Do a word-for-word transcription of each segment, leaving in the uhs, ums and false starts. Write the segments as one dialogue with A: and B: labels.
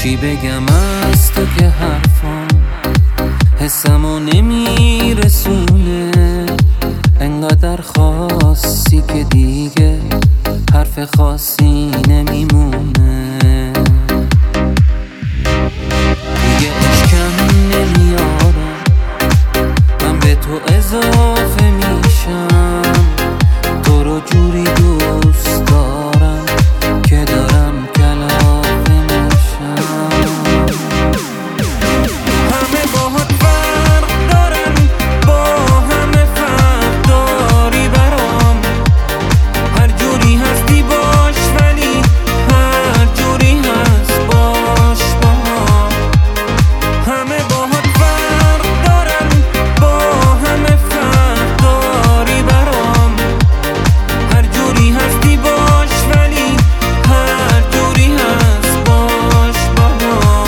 A: چی بگم از تو که حرفام حسمو نمیرسونه، انقدر خاصی که دیگه حرف خاصی نمیمونه. دیگه اشکم نمیارم، من به تو اضافه میشم، تو رو جوری دوست دارم که دارم کلافه میشم. همه باهات فرق دارن، با همه فرق داری برام، هر جوری هستی باش ولی هر جوری هست باش با هم. همه باهات فرق دارن، با همه فرق داری برام، هر جوری هستی باش ولی هر جوری هست باش با هم.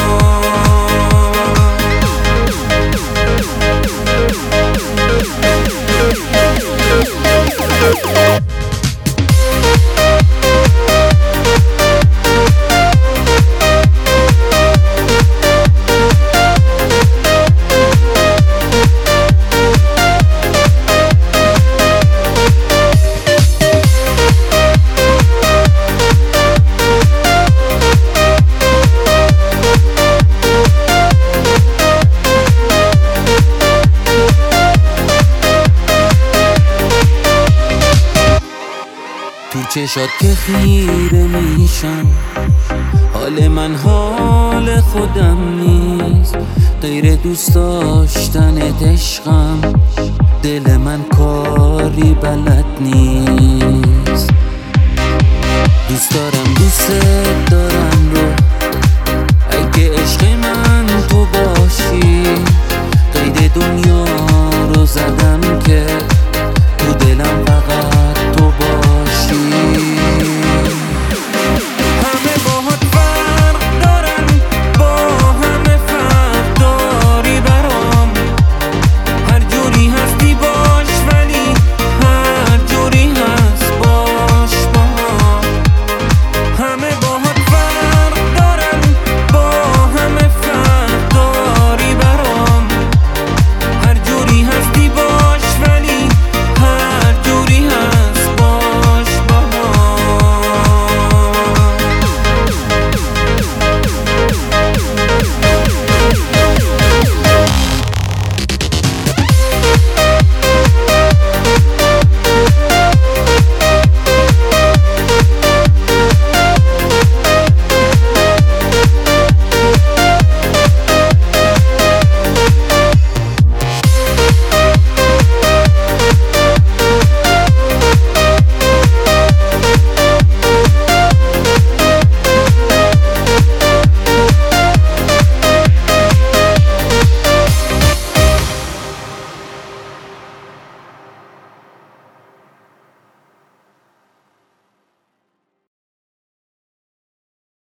A: تو چشات که خیره میشم، حال من حال خودم نیست، غیر دوست داشتنت عشقم، دل من کاری بلد نیست.